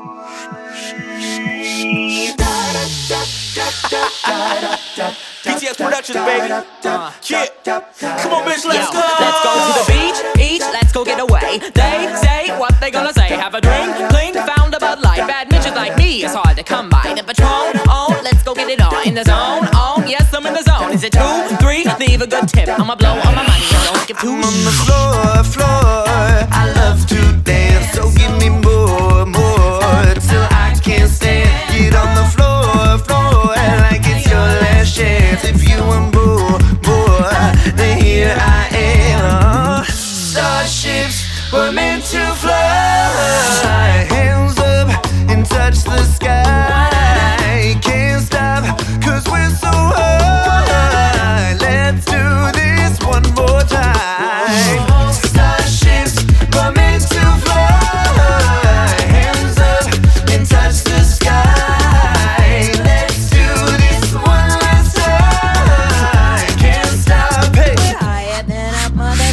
PTX Productions, baby. Yeah. Come on, bitch, let's go. Let's go to the beach, let's go get away. They say what they gonna say. Have a drink, clink, found a Bud Light. Bad bitches like me, it's hard to come by. The Patron, oh, let's go get it on. In the zone, oh, yes, I'm in the zone. Is it 2, 3? Leave a good tip. I'ma blow all my money, don't give 2. I'm on the floor. I love to dance, so give me more till I can't stand. Get on the floor, like it's your last chance. If you want more, then here I am. Starships were meant to fly. Hands up and touch the sky. Can't stop, 'cause we're so high. Let's do this one more time. Starships were meant to fly. Hands up and touch the sky. Let's do this one last time. Can't stop. Hey. We're higher than a mother.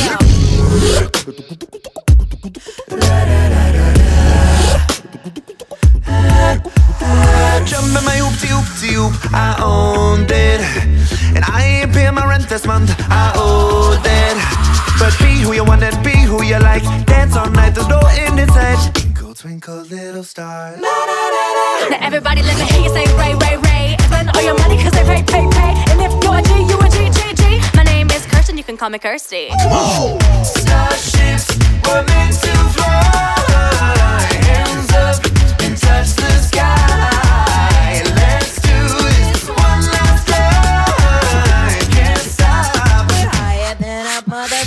Jump in my hoop-de-hoop-de-hoop, I owned it. And I ain't paying my rent this month, I owed it. But be who you want and be who you like. Dance all night, there's no end in sight. Twinkle, twinkle, little star. Now everybody let me hear you say Ray, Ray, Ray. Spend all your money 'cause they pay, pay, pay. And if you're a G, you a G, G, G. My name is Kirsten, you can call me Kirsty. Starships were meant to fly. Hands up and touch the sky. Let's do this one last time. Can't stop. We're higher than a mother.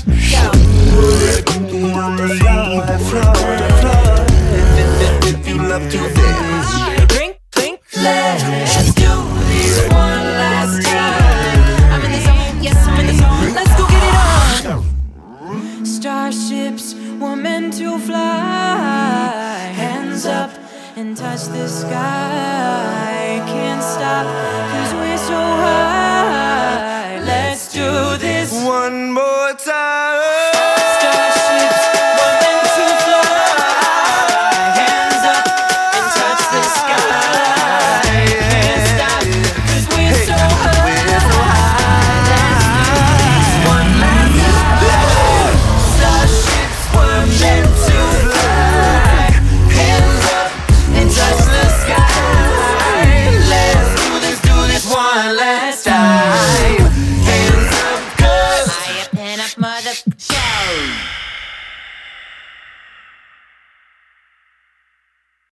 On the floor. If you love to dance. Drink, clink, Let's do this one last time. I'm in the zone, yes, I'm in the zone. Let's go get it on. Starships were meant to fly. Hands up and touch the sky. Can't stop, 'cause we're so high.